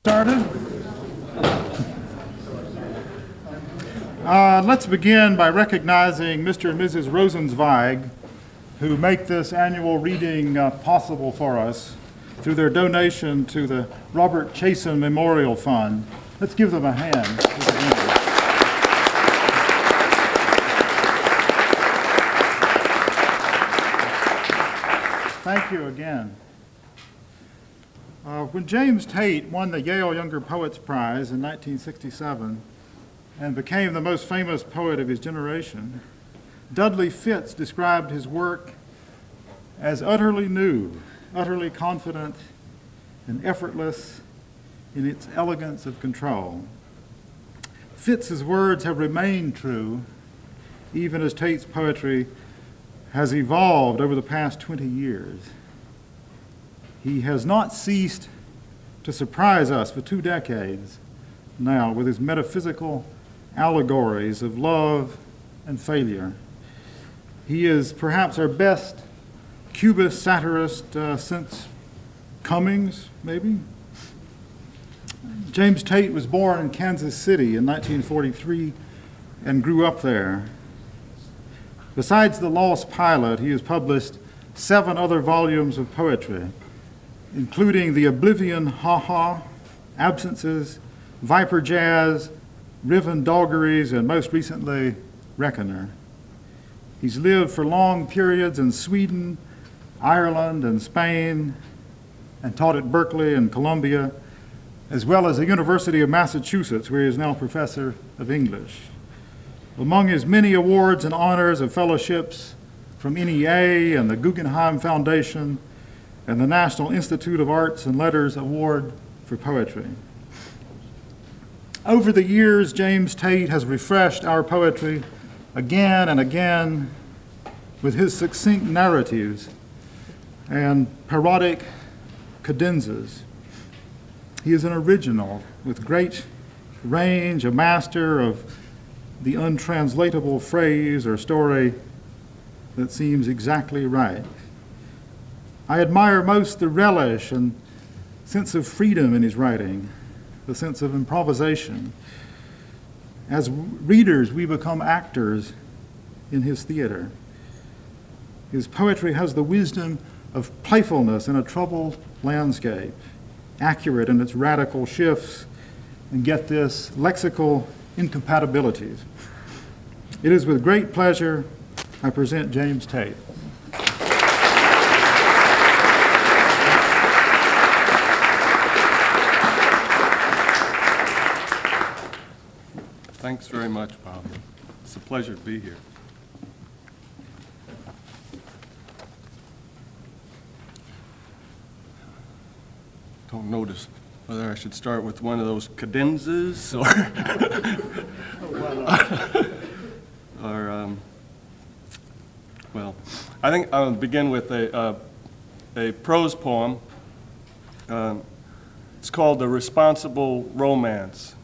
Started. Let's begin by recognizing Mr. and Mrs. Rosenzweig, who make this annual reading possible for us through their donation to the Robert Chasen Memorial Fund. Let's give them a hand. Thank you again. When James Tate won the Yale Younger Poets Prize in 1967 and became the most famous poet of his generation, Dudley Fitts described his work as utterly new, utterly confident, and effortless in its elegance of control. Fitts's words have remained true even as Tate's poetry has evolved over the past 20 years. He has not ceased to surprise us for 2 decades now with his metaphysical allegories of love and failure. He is perhaps our best Cubist satirist since Cummings, maybe. James Tate was born in Kansas City in 1943 and grew up there. Besides The Lost Pilot, he has published 7 other volumes of poetry, including The Oblivion Ha-Ha, Absences, Viper Jazz, Riven Doggeries, and most recently, Reckoner. He's lived for long periods in Sweden, Ireland, and Spain, and taught at Berkeley and Columbia, as well as the University of Massachusetts, where he is now professor of English. Among his many awards and honors of fellowships from NEA and the Guggenheim Foundation and the National Institute of Arts and Letters Award for Poetry. Over the years, James Tate has refreshed our poetry again and again with his succinct narratives and parodic cadenzas. He is an original with great range, a master of the untranslatable phrase or story that seems exactly right. I admire most the relish and sense of freedom in his writing, the sense of improvisation. As readers, we become actors in his theater. His poetry has the wisdom of playfulness in a troubled landscape, accurate in its radical shifts, and get this, lexical incompatibilities. It is with great pleasure I present James Tate. Thanks very much, Bob. It's a pleasure to be here. Don't notice whether I should start with one of those cadenzas well, I think I'll begin with a prose poem. It's called The Responsible Romance.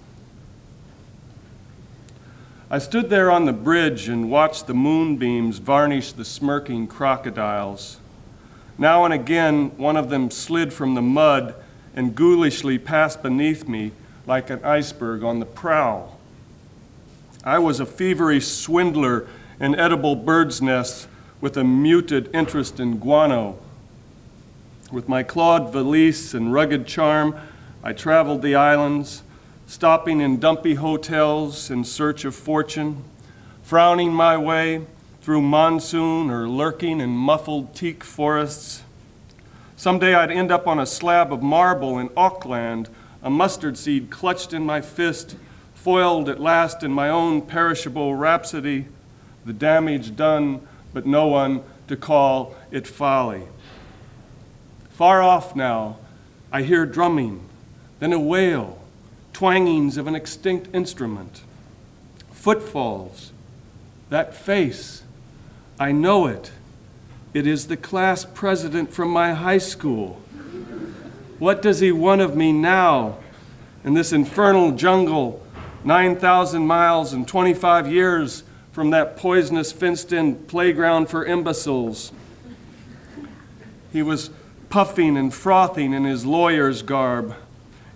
I stood there on the bridge and watched the moonbeams varnish the smirking crocodiles. Now and again, one of them slid from the mud and ghoulishly passed beneath me like an iceberg on the prow. I was a feverish swindler in edible birds' nests with a muted interest in guano. With my clawed valise and rugged charm, I traveled the islands, stopping in dumpy hotels in search of fortune, frowning my way through monsoon or lurking in muffled teak forests. Someday I'd end up on a slab of marble in Auckland, a mustard seed clutched in my fist, foiled at last in my own perishable rhapsody, the damage done but no one to call it folly. Far off now, I hear drumming, then a wail, twangings of an extinct instrument, footfalls, that face, I know it. It is the class president from my high school. What does he want of me now in this infernal jungle, 9,000 miles and 25 years from that poisonous fenced-in playground for imbeciles? He was puffing and frothing in his lawyer's garb,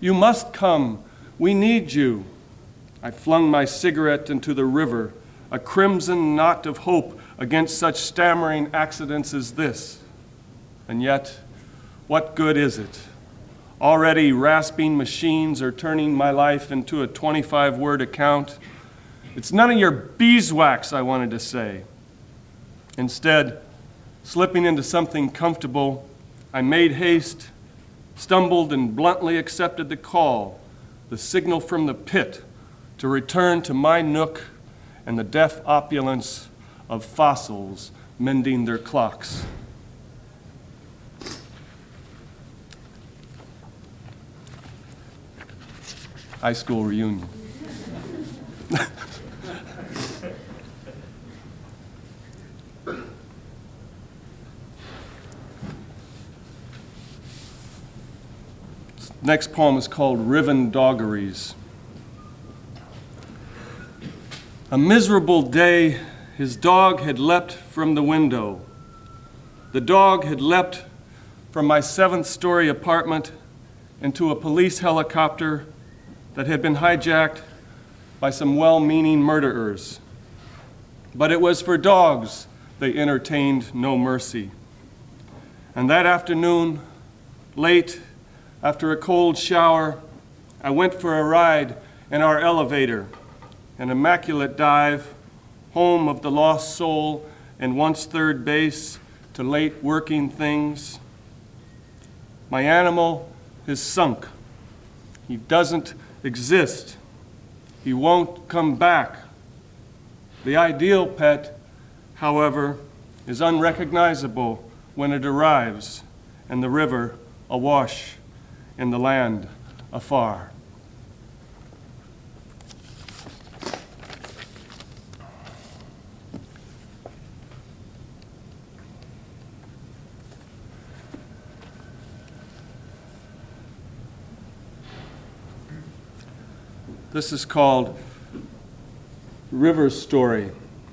You must come. We need you. I flung my cigarette into the river, a crimson knot of hope against such stammering accidents as this. And yet, what good is it? Already rasping machines are turning my life into a 25-word account. It's none of your beeswax, I wanted to say. Instead, slipping into something comfortable, I made haste, stumbled, and bluntly accepted the call, the signal from the pit, to return to my nook and the deaf opulence of fossils mending their clocks. High school reunion. Next poem is called Riven Doggeries. A miserable day, his dog had leapt from the window. The dog had leapt from my 7th-story apartment into a police helicopter that had been hijacked by some well-meaning murderers. But it was for dogs they entertained no mercy. And that afternoon, late, after a cold shower, I went for a ride in our elevator, an immaculate dive, home of the lost soul and once third base to late working things. My animal is sunk. He doesn't exist. He won't come back. The ideal pet, however, is unrecognizable when it arrives, and the river awash in the land afar. This is called River Story.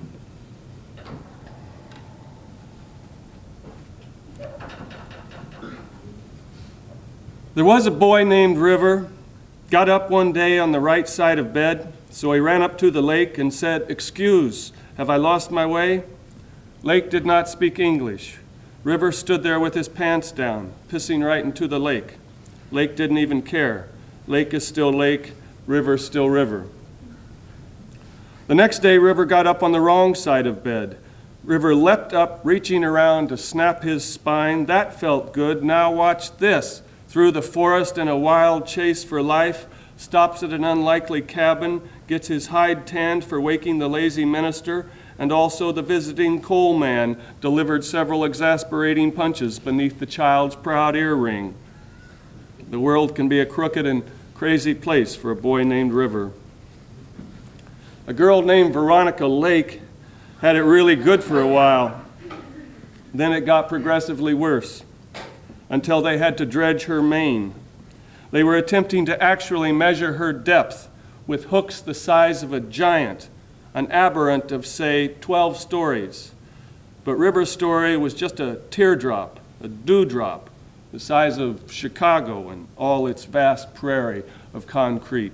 There was a boy named River, got up one day on the right side of bed, so he ran up to the lake and said, "Excuse, have I lost my way?" Lake did not speak English. River stood there with his pants down, pissing right into the lake. Lake didn't even care. Lake is still lake, river still river. The next day, River got up on the wrong side of bed. River leapt up, reaching around to snap his spine. That felt good. Now watch this. Through the forest in a wild chase for life, stops at an unlikely cabin, gets his hide tanned for waking the lazy minister, and also the visiting coal man delivered several exasperating punches beneath the child's proud earring. The world can be a crooked and crazy place for a boy named River. A girl named Veronica Lake had it really good for a while. Then it got progressively worse, until they had to dredge her mane. They were attempting to actually measure her depth with hooks the size of a giant, an aberrant of, say, 12 stories. But River's story was just a teardrop, a dewdrop, the size of Chicago and all its vast prairie of concrete.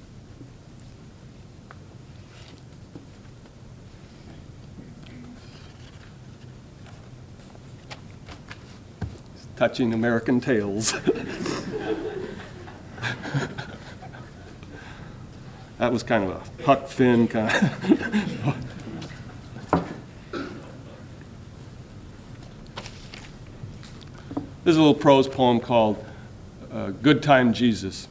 Touching American tales. That was kind of a Huck Finn kind of. This is a little prose poem called Good Time Jesus.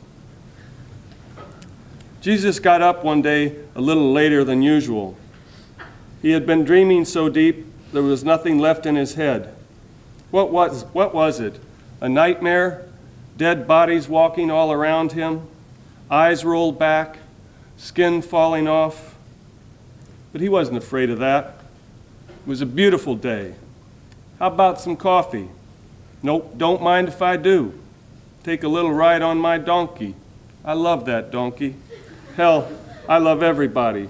Jesus got up one day a little later than usual. He had been dreaming so deep there was nothing left in his head. What was it? A nightmare? Dead bodies walking all around him? Eyes rolled back? Skin falling off? But he wasn't afraid of that. It was a beautiful day. How about some coffee? Nope, don't mind if I do. Take a little ride on my donkey. I love that donkey. Hell, I love everybody.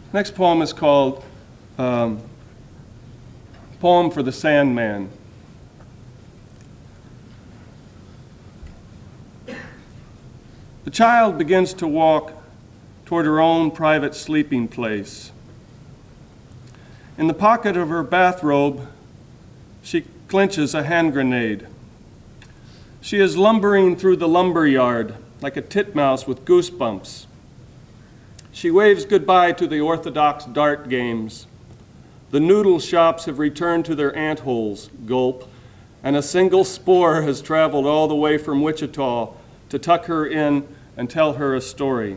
Next poem is called Poem for the Sandman. The child begins to walk toward her own private sleeping place. In the pocket of her bathrobe, she clenches a hand grenade. She is lumbering through the lumber yard like a titmouse with goosebumps. She waves goodbye to the orthodox dart games. The noodle shops have returned to their antholes, gulp, and a single spore has traveled all the way from Wichita to tuck her in and tell her a story.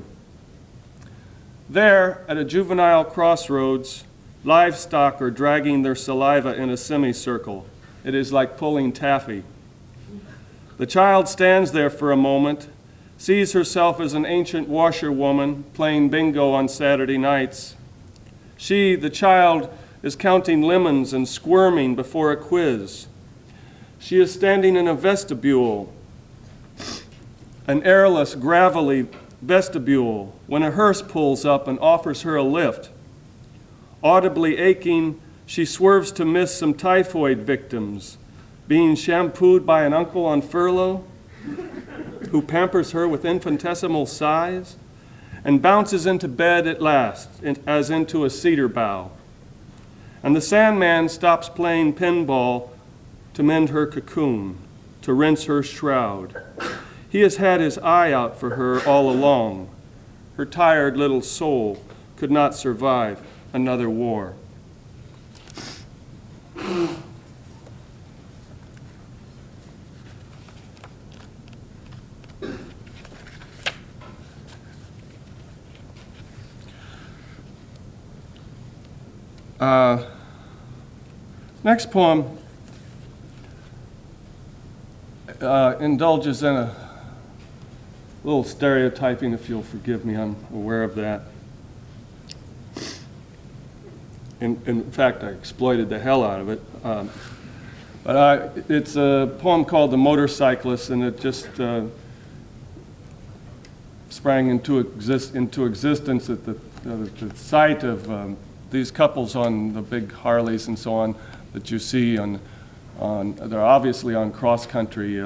There, at a juvenile crossroads, livestock are dragging their saliva in a semicircle. It is like pulling taffy. The child stands there for a moment, sees herself as an ancient washerwoman playing bingo on Saturday nights. She, the child, is counting lemons and squirming before a quiz. She is standing in a vestibule, an airless, gravelly vestibule, when a hearse pulls up and offers her a lift. Audibly aching, she swerves to miss some typhoid victims, being shampooed by an uncle on furlough who pampers her with infinitesimal sighs, and bounces into bed at last, as into a cedar bough. And the Sandman stops playing pinball to mend her cocoon, to rinse her shroud. He has had his eye out for her all along. Her tired little soul could not survive another war. Next poem indulges in a little stereotyping, if you'll forgive me, I'm aware of that. In fact, I exploited the hell out of it. But it's a poem called The Motorcyclist, and it just sprang into existence at the sight of these couples on the big Harleys and so on that you see on they're obviously on cross-country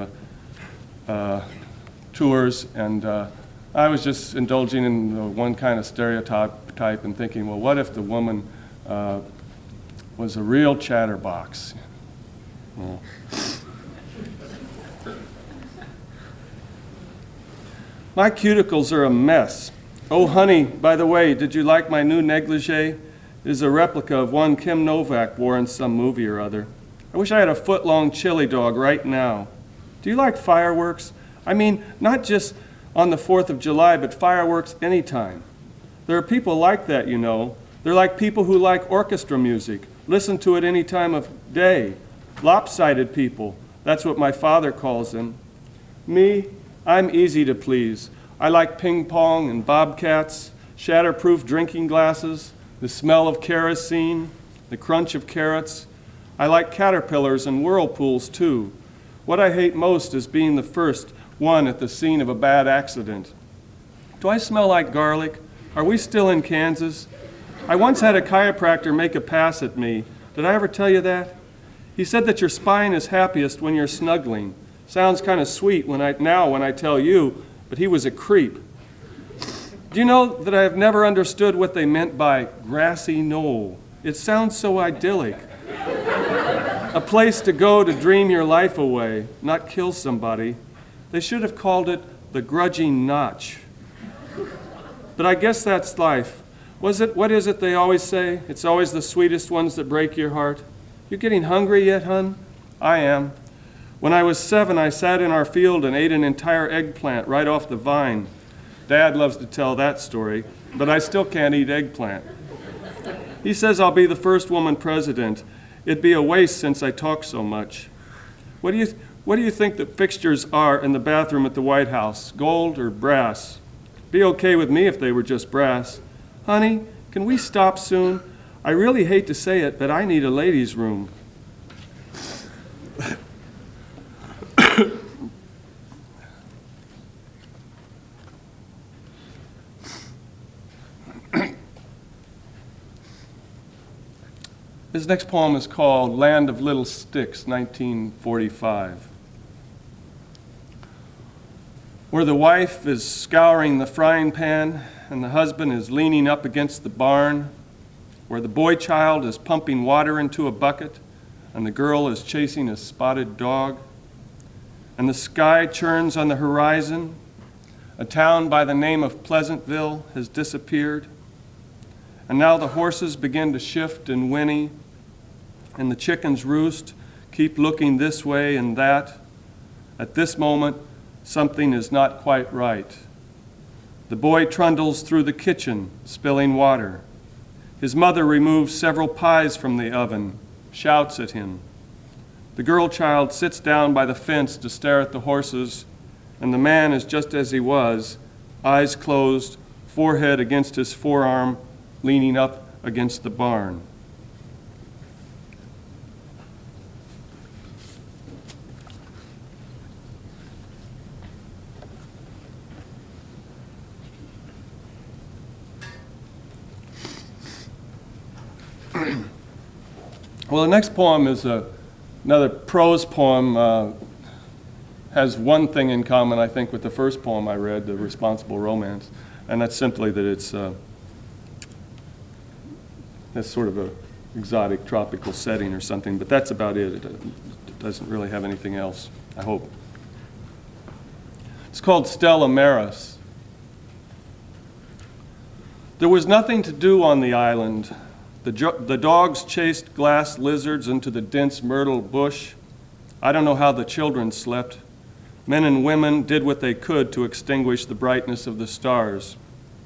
tours, and I was just indulging in the one kind of stereotype and thinking, well, what if the woman was a real chatterbox? Well, my cuticles are a mess. Oh, honey, by the way, did you like my new negligee? It is a replica of one Kim Novak wore in some movie or other. I wish I had a foot-long chili dog right now. Do you like fireworks? I mean, not just on the 4th of July, but fireworks anytime. There are people like that, you know. They're like people who like orchestra music, listen to it any time of day. Lopsided people, that's what my father calls them. Me, I'm easy to please. I like ping pong and bobcats, shatterproof drinking glasses, the smell of kerosene, the crunch of carrots. I like caterpillars and whirlpools too. What I hate most is being the first one at the scene of a bad accident. Do I smell like garlic? Are we still in Kansas? I once had a chiropractor make a pass at me. Did I ever tell you that? He said that your spine is happiest when you're snuggling. Sounds kind of sweet when I tell you, but he was a creep. Do you know that I have never understood what they meant by grassy knoll? It sounds so idyllic. A place to go to dream your life away, not kill somebody. They should have called it the grudging notch. But I guess that's life. What is it they always say? It's always the sweetest ones that break your heart. You getting hungry yet, hun? I am. When I was 7, I sat in our field and ate an entire eggplant right off the vine. Dad loves to tell that story, but I still can't eat eggplant. He says I'll be the first woman president. It'd be a waste since I talk so much. What do you think the fixtures are in the bathroom at the White House? Gold or brass? Be okay with me if they were just brass. Honey, can we stop soon? I really hate to say it, but I need a ladies' room. His next poem is called Land of Little Sticks, 1945. Where the wife is scouring the frying pan and the husband is leaning up against the barn, where the boy child is pumping water into a bucket and the girl is chasing a spotted dog, and the sky churns on the horizon, a town by the name of Pleasantville has disappeared, and now the horses begin to shift and whinny, and the chickens roost, keep looking this way and that. At this moment, something is not quite right. The boy trundles through the kitchen, spilling water. His mother removes several pies from the oven, shouts at him. The girl child sits down by the fence to stare at the horses, and the man is just as he was, eyes closed, forehead against his forearm, leaning up against the barn. Well, the next poem is another prose poem. Has one thing in common, I think, with the first poem I read, The Responsible Romance, and that's simply that it's sort of an exotic tropical setting or something, but that's about it. It doesn't really have anything else, I hope. It's called Stella Maris. There was nothing to do on the island. The dogs chased glass lizards into the dense myrtle bush. I don't know how the children slept. Men and women did what they could to extinguish the brightness of the stars.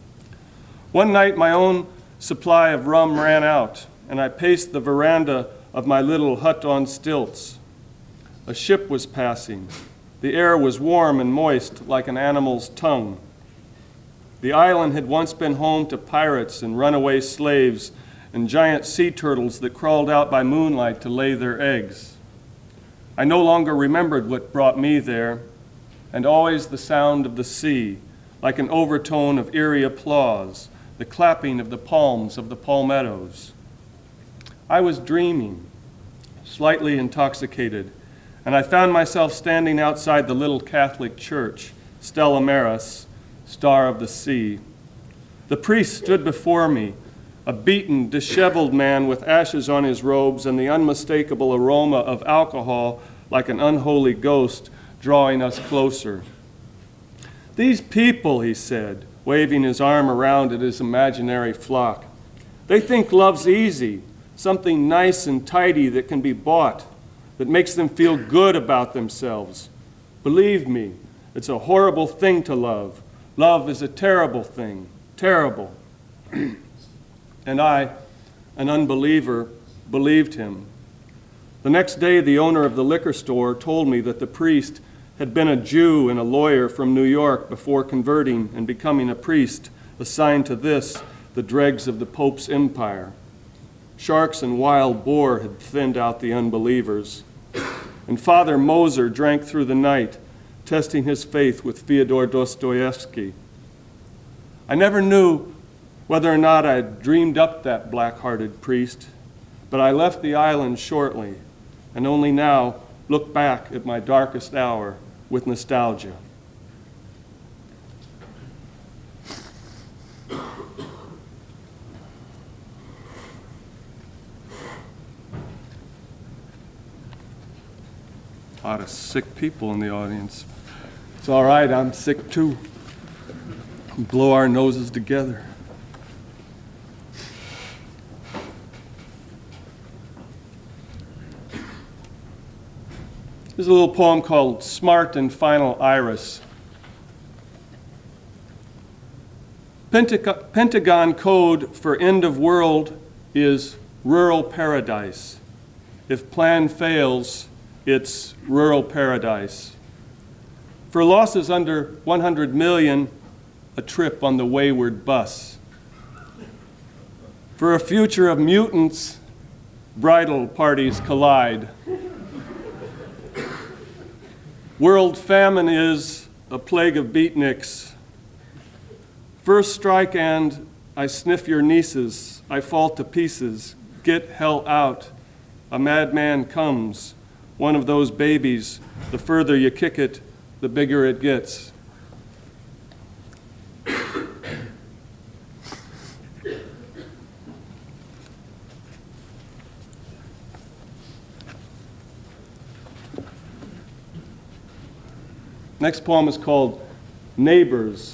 One night, my own supply of rum ran out, and I paced the veranda of my little hut on stilts. A ship was passing. The air was warm and moist like an animal's tongue. The island had once been home to pirates and runaway slaves and giant sea turtles that crawled out by moonlight to lay their eggs. I no longer remembered what brought me there, and always the sound of the sea, like an overtone of eerie applause, the clapping of the palms of the palmettos. I was dreaming, slightly intoxicated, and I found myself standing outside the little Catholic church, Stella Maris, Star of the Sea. The priest stood before me, a beaten, disheveled man with ashes on his robes and the unmistakable aroma of alcohol like an unholy ghost drawing us closer. These people, he said, waving his arm around at his imaginary flock, they think love's easy, something nice and tidy that can be bought, that makes them feel good about themselves. Believe me, it's a horrible thing to love. Love is a terrible thing, terrible. And I, an unbeliever, believed him. The next day, the owner of the liquor store told me that the priest had been a Jew and a lawyer from New York before converting and becoming a priest assigned to this, the dregs of the Pope's empire. Sharks and wild boar had thinned out the unbelievers. And Father Moser drank through the night, testing his faith with Fyodor Dostoevsky. I never knew whether or not I had dreamed up that black-hearted priest, but I left the island shortly, and only now look back at my darkest hour with nostalgia. A lot of sick people in the audience. It's all right, I'm sick too. We blow our noses together. There's a little poem called Smart and Final Iris. Pentagon code for end of world is rural paradise. If plan fails, it's rural paradise. For losses under 100 million, a trip on the wayward bus. For a future of mutants, bridal parties collide. World famine is a plague of beatniks. First strike and I sniff your nieces, I fall to pieces, Get hell out. A madman comes. One of those babies, the further you kick it, the bigger it gets. Next poem is called Neighbors.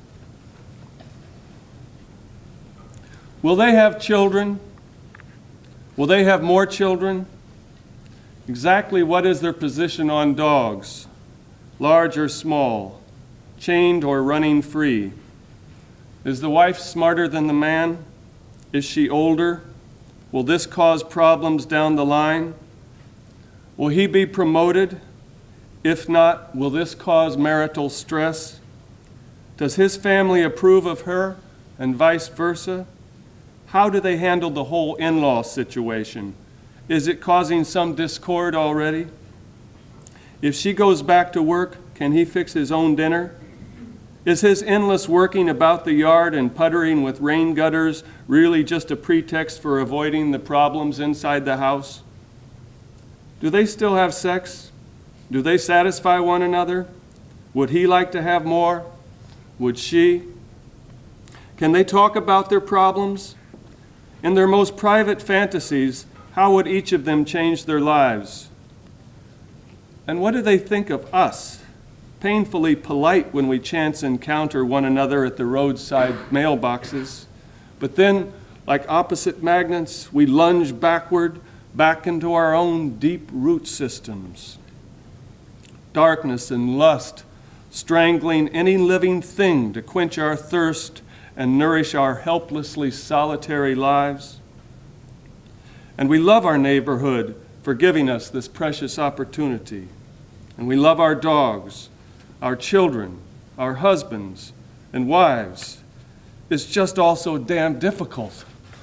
Will they have children? Will they have more children? Exactly what is their position on dogs, large or small, chained or running free? Is the wife smarter than the man? Is she older? Will this cause problems down the line? Will he be promoted? If not, will this cause marital stress? Does his family approve of her and vice versa? How do they handle the whole in-law situation? Is it causing some discord already? If she goes back to work, can he fix his own dinner? Is his endless working about the yard and puttering with rain gutters really just a pretext for avoiding the problems inside the house? Do they still have sex? Do they satisfy one another? Would he like to have more? Would she? Can they talk about their problems? In their most private fantasies, how would each of them change their lives? And what do they think of us? Painfully polite when we chance encounter one another at the roadside mailboxes, but then, like opposite magnets, we lunge backward, back into our own deep root systems. Darkness and lust, strangling any living thing to quench our thirst and nourish our helplessly solitary lives. And we love our neighborhood for giving us this precious opportunity. And we love our dogs, our children, our husbands, and wives. It's just all so damn difficult.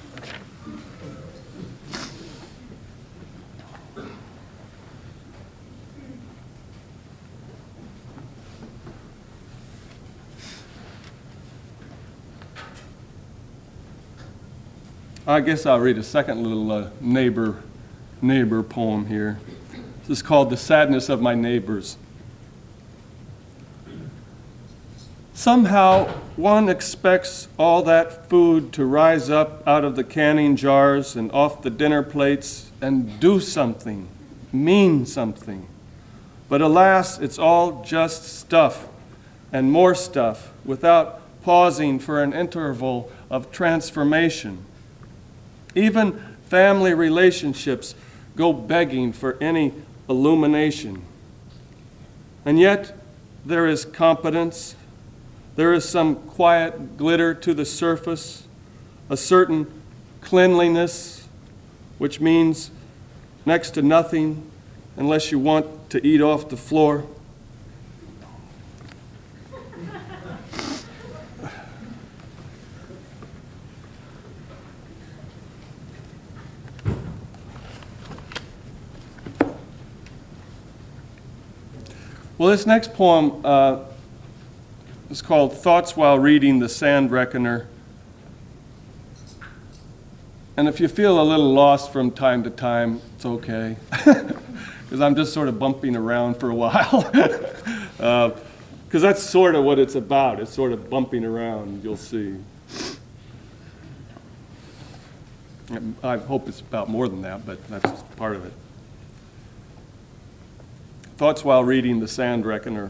I guess I'll read a second little neighbor poem here. This is called The Sadness of My Neighbors. Somehow, one expects all that food to rise up out of the canning jars and off the dinner plates and do something, mean something. But alas, it's all just stuff and more stuff without pausing for an interval of transformation. Even family relationships go begging for any illumination. And yet, there is competence. There is some quiet glitter to the surface, a certain cleanliness, which means next to nothing unless you want to eat off the floor. Well, this next poem is called Thoughts While Reading the Sand Reckoner. And if you feel a little lost from time to time, it's okay, because I'm just sort of bumping around for a while. Because that's sort of what it's about. It's sort of bumping around, you'll see. I hope it's about more than that, but that's just part of it. Thoughts While Reading the Sand Reckoner.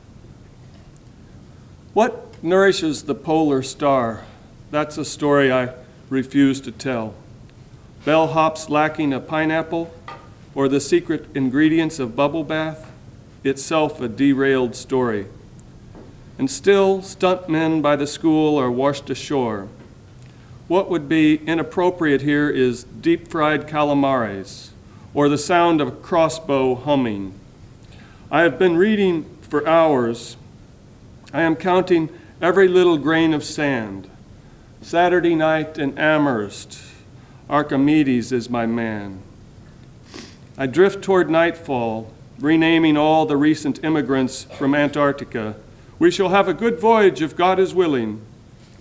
What nourishes the polar star? That's a story I refuse to tell. Bellhops lacking a pineapple, or the secret ingredients of bubble bath? Itself a derailed story. And still, stuntmen by the school are washed ashore. What would be inappropriate here is deep-fried calamares, or the sound of a crossbow humming. I have been reading for hours. I am counting every little grain of sand. Saturday night in Amherst, Archimedes is my man. I drift toward nightfall, renaming all the recent immigrants from Antarctica. We shall have a good voyage if God is willing.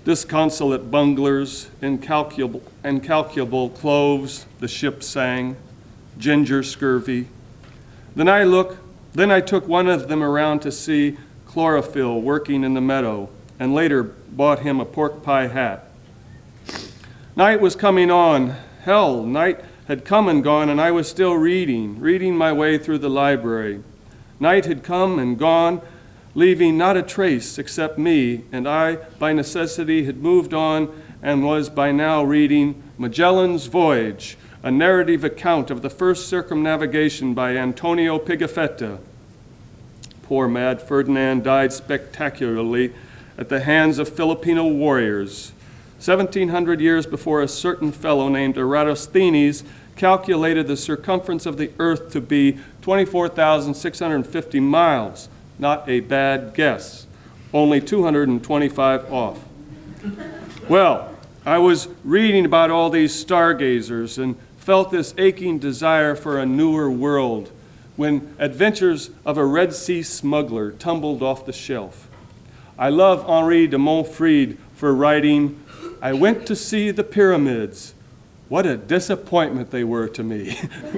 Disconsolate bunglers, incalculable cloves, the ship sang, ginger scurvy. Then I took one of them around to see chlorophyll working in the meadow, and later bought him a pork pie hat. Night was coming on. Hell, night had come and gone, and I was still reading my way through the library. Night had come and gone, leaving not a trace except me, and I, by necessity, had moved on and was by now reading Magellan's Voyage, a narrative account of the first circumnavigation by Antonio Pigafetta. Poor mad Ferdinand died spectacularly at the hands of Filipino warriors. 1,700 years before, a certain fellow named Eratosthenes calculated the circumference of the earth to be 24,650 miles. Not a bad guess, only 225 off. Well, I was reading about all these stargazers and felt this aching desire for a newer world when Adventures of a Red Sea Smuggler tumbled off the shelf. I love Henri de Montfrid for writing, "I went to see the pyramids. What a disappointment they were to me."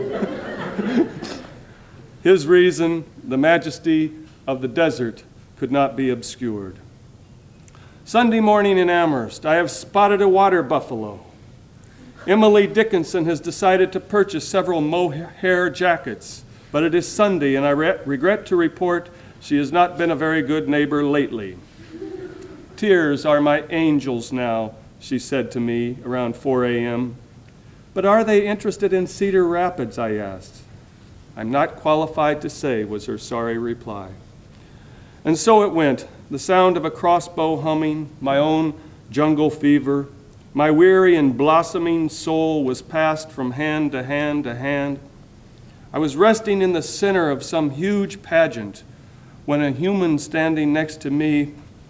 His reason, the majesty of the desert, could not be obscured. Sunday morning in Amherst, I have spotted a water buffalo. Emily Dickinson has decided to purchase several mohair jackets, but it is Sunday, and I regret to report she has not been a very good neighbor lately. "Tears are my angels now," she said to me around 4 a.m. "But are they interested in Cedar Rapids?" I asked. "I'm not qualified to say," was her sorry reply. And so it went, the sound of a crossbow humming, my own jungle fever. My weary and blossoming soul was passed from hand to hand to hand. I was resting in the center of some huge pageant when a human standing next to me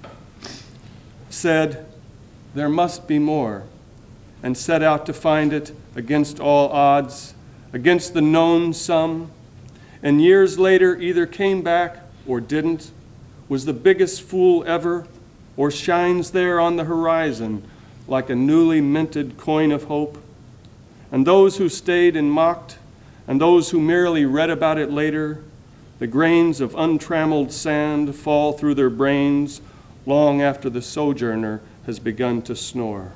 said, "There must be more," and set out to find it against all odds, against the known sum, and years later either came back or didn't, was the biggest fool ever, or shines there on the horizon like a newly minted coin of hope. And those who stayed and mocked, and those who merely read about it later, the grains of untrammeled sand fall through their brains long after the sojourner has begun to snore.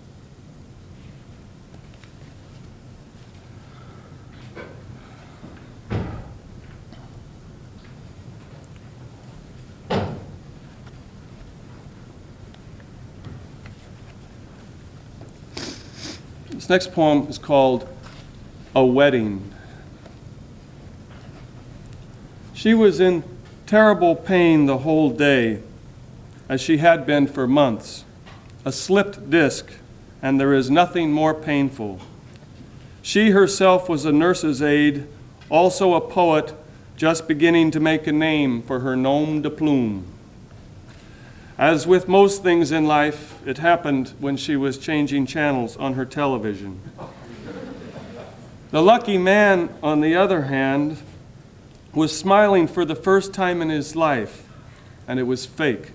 This next poem is called A Wedding. She was in terrible pain the whole day, as she had been for months. A slipped disc, and there is nothing more painful. She herself was a nurse's aide, also a poet, just beginning to make a name for her nom de plume. As with most things in life, it happened when she was changing channels on her television. The lucky man, on the other hand, was smiling for the first time in his life, and it was fake.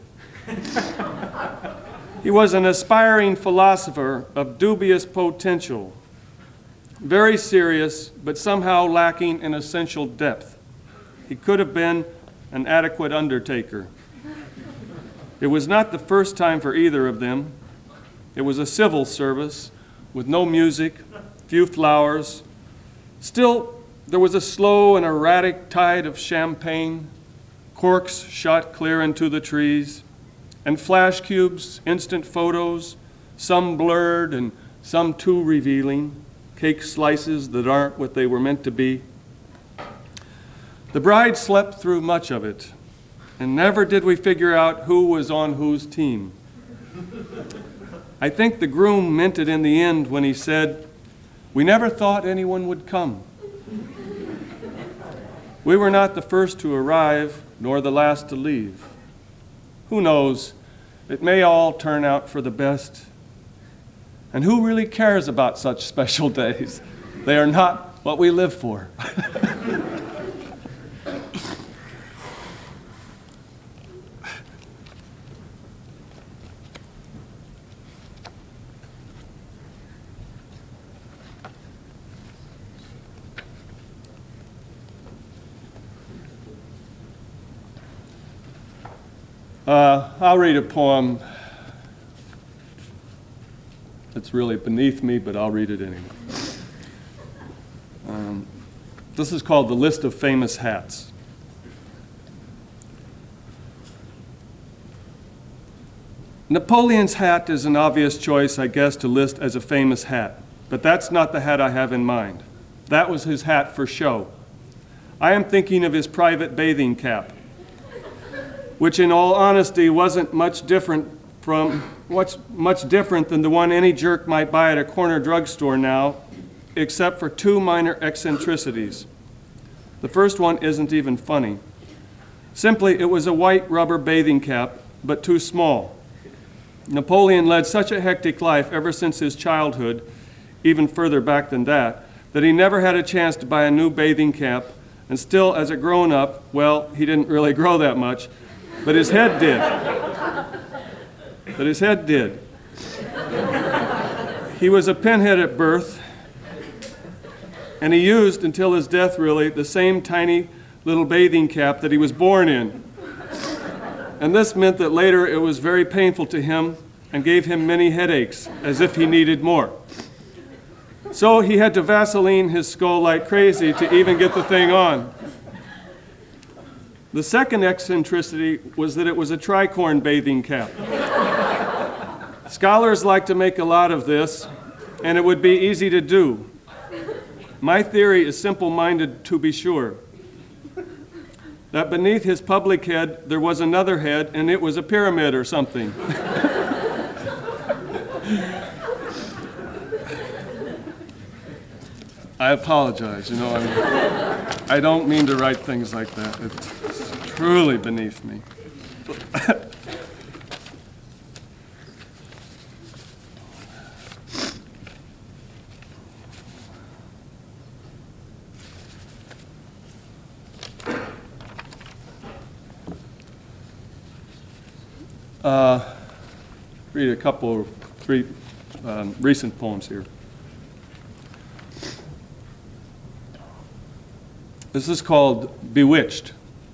He was an aspiring philosopher of dubious potential, very serious, but somehow lacking in essential depth. He could have been an adequate undertaker. It was not the first time for either of them. It was a civil service with no music, few flowers. Still, there was a slow and erratic tide of champagne, corks shot clear into the trees, and flash cubes, instant photos, some blurred and some too revealing, cake slices that aren't what they were meant to be. The bride slept through much of it, and never did we figure out who was on whose team. I think the groom meant it in the end when he said, "We never thought anyone would come." We were not the first to arrive, nor the last to leave. Who knows? It may all turn out for the best. And who really cares about such special days? They are not what we live for. I'll read a poem. It's really beneath me, but I'll read it anyway. This is called The List of Famous Hats. Napoleon's hat is an obvious choice, I guess, to list as a famous hat. But that's not the hat I have in mind. That was his hat for show. I am thinking of his private bathing cap, which in all honesty wasn't much different than the one any jerk might buy at a corner drugstore now, except for two minor eccentricities. The first one isn't even funny. Simply, it was a white rubber bathing cap, but too small. Napoleon led such a hectic life ever since his childhood, even further back than that he never had a chance to buy a new bathing cap, and still, as a grown-up, well, he didn't really grow that much, but his head did. He was a pinhead at birth, and he used, until his death really, the same tiny little bathing cap that he was born in. And this meant that later it was very painful to him and gave him many headaches, as if he needed more. So he had to Vaseline his skull like crazy to even get the thing on. The second eccentricity was that it was a tricorn bathing cap. Scholars like to make a lot of this, and it would be easy to do. My theory is simple-minded, to be sure. That beneath his public head, there was another head, and it was a pyramid or something. I apologize, I don't mean to write things like that. It's truly beneath me. Read a couple, three recent poems here. This is called Bewitched.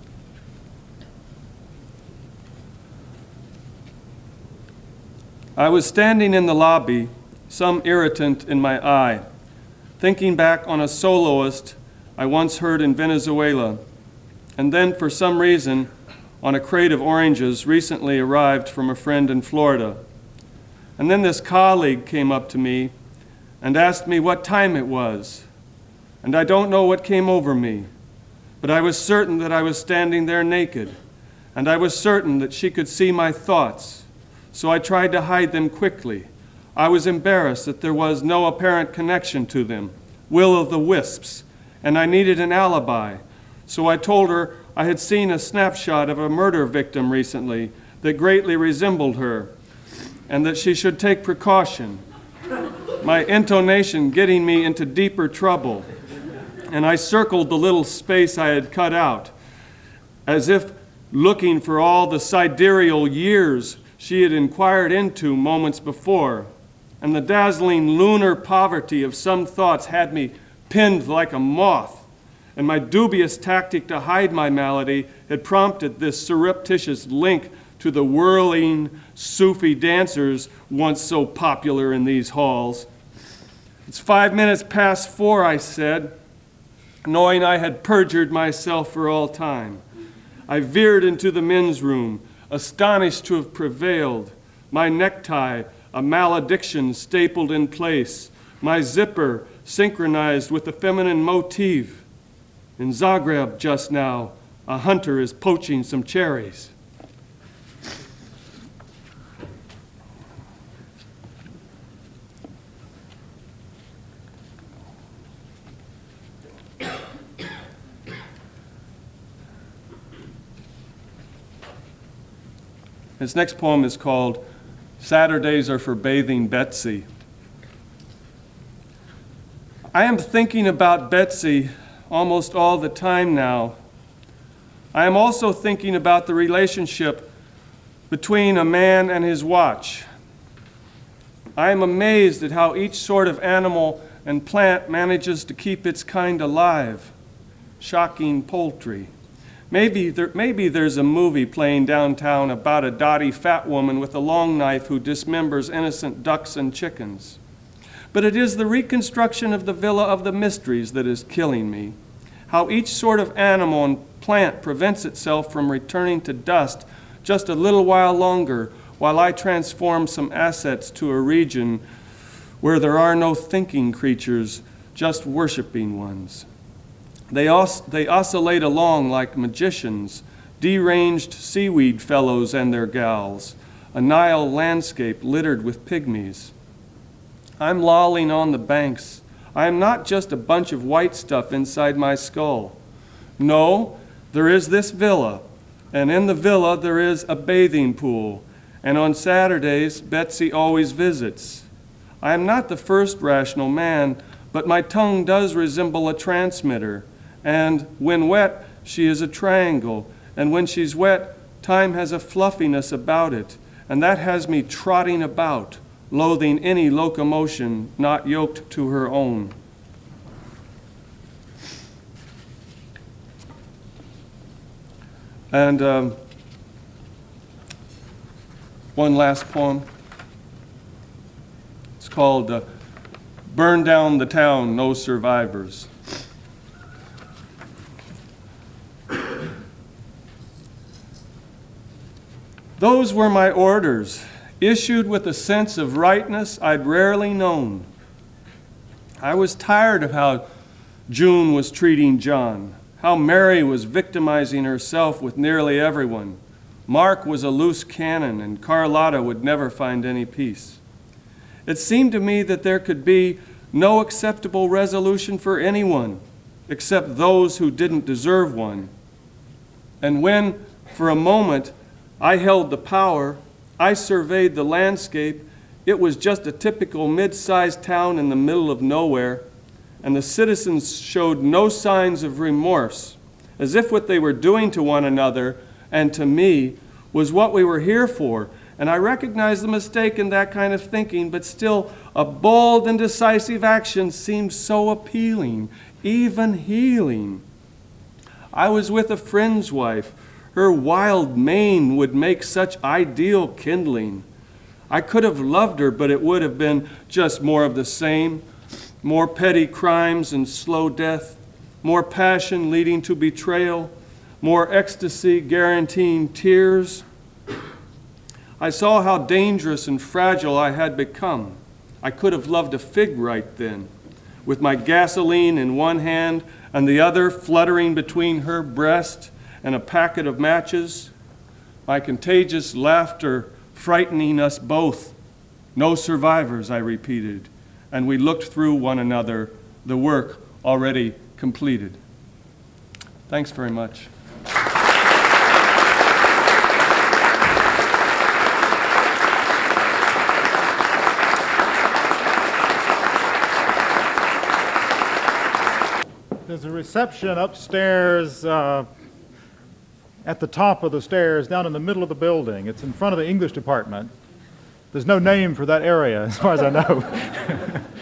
I was standing in the lobby, some irritant in my eye, thinking back on a soloist I once heard in Venezuela, and then for some reason on a crate of oranges recently arrived from a friend in Florida. And then this colleague came up to me and asked me what time it was. And I don't know what came over me, but I was certain that I was standing there naked, and I was certain that she could see my thoughts, so I tried to hide them quickly. I was embarrassed that there was no apparent connection to them, will-o'-the-wisps, and I needed an alibi, so I told her I had seen a snapshot of a murder victim recently that greatly resembled her, and that she should take precaution. My intonation getting me into deeper trouble, and I circled the little space I had cut out, as if looking for all the sidereal years she had inquired into moments before, and the dazzling lunar poverty of some thoughts had me pinned like a moth, and my dubious tactic to hide my malady had prompted this surreptitious link to the whirling Sufi dancers once so popular in these halls. It's 5 minutes past 4, I said, knowing I had perjured myself for all time. I veered into the men's room, astonished to have prevailed, my necktie a malediction stapled in place, my zipper synchronized with the feminine motif. In Zagreb just now, a hunter is poaching some cherries. His next poem is called Saturdays Are for Bathing Betsy. I am thinking about Betsy almost all the time now. I am also thinking about the relationship between a man and his watch. I am amazed at how each sort of animal and plant manages to keep its kind alive. Shocking poultry. Maybe there's a movie playing downtown about a dotty fat woman with a long knife who dismembers innocent ducks and chickens. But it is the reconstruction of the Villa of the Mysteries that is killing me. How each sort of animal and plant prevents itself from returning to dust just a little while longer, while I transform some assets to a region where there are no thinking creatures, just worshiping ones. They oscillate along like magicians, deranged seaweed fellows and their gals, a Nile landscape littered with pygmies. I'm lolling on the banks. I am not just a bunch of white stuff inside my skull. No, there is this villa, and in the villa there is a bathing pool, and on Saturdays Betsy always visits. I am not the first rational man, but my tongue does resemble a transmitter, and when wet, she is a triangle, and when she's wet, time has a fluffiness about it, and that has me trotting about, loathing any locomotion not yoked to her own. And one last poem. It's called Burn Down the Town, No Survivors. Those were my orders, issued with a sense of rightness I'd rarely known. I was tired of how June was treating John, how Mary was victimizing herself with nearly everyone. Mark was a loose cannon, and Carlotta would never find any peace. It seemed to me that there could be no acceptable resolution for anyone, except those who didn't deserve one. And when, for a moment, I held the power, I surveyed the landscape. It was just a typical mid-sized town in the middle of nowhere, and the citizens showed no signs of remorse, as if what they were doing to one another and to me was what we were here for. And I recognize the mistake in that kind of thinking, but still, a bold and decisive action seemed so appealing, even healing. I was with a friend's wife. Her wild mane would make such ideal kindling. I could have loved her, but it would have been just more of the same, more petty crimes and slow death, more passion leading to betrayal, more ecstasy guaranteeing tears. I saw how dangerous and fragile I had become. I could have loved a fig right then, with my gasoline in one hand and the other fluttering between her breast and a packet of matches, my contagious laughter frightening us both. No survivors, I repeated, and we looked through one another, the work already completed. Thanks very much. There's a reception upstairs at the top of the stairs, down in the middle of the building. It's in front of the English department. There's no name for that area, as far as I know.